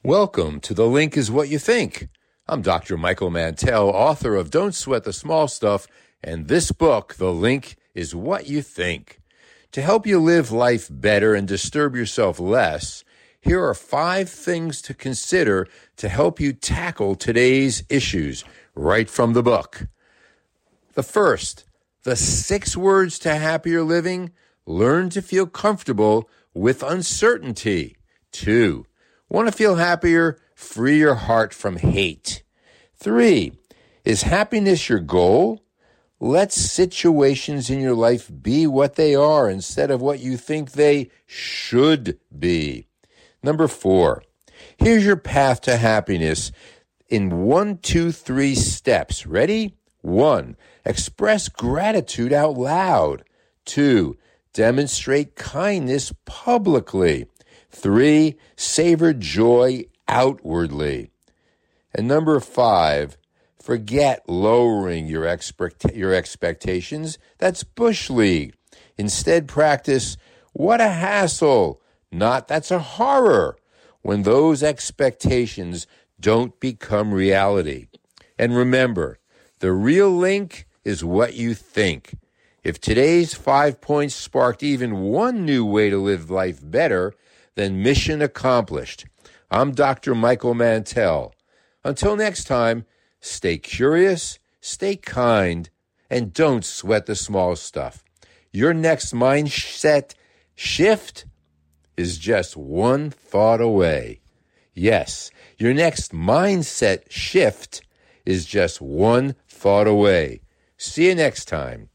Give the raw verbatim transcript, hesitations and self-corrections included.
Welcome to The Link is What You Think. I'm Doctor Michael Mantell, author of Don't Sweat the Small Stuff, and this book, The Link is What You Think. To help you live life better and disturb yourself less, here are five things to consider to help you tackle today's issues, right from the book. The first, the six words to happier living: learn to feel comfortable with uncertainty. Two, want to feel happier? Free your heart from hate. Three, is happiness your goal? Let situations in your life be what they are instead of what you think they should be. Number four, here's your path to happiness in one, two, three steps. Ready? One, express gratitude out loud. Two, demonstrate kindness publicly. Three, savor joy outwardly. And number five, forget lowering your expect- your expectations. That's Bush League. Instead, practice, what a hassle, not that's a horror, when those expectations don't become reality. And remember, the real link is what you think. If today's five points sparked even one new way to live life better, then mission accomplished. I'm Doctor Michael Mantell. Until next time, stay curious, stay kind, and don't sweat the small stuff. Your next mindset shift is just one thought away. Yes, your next mindset shift is just one thought away. See you next time.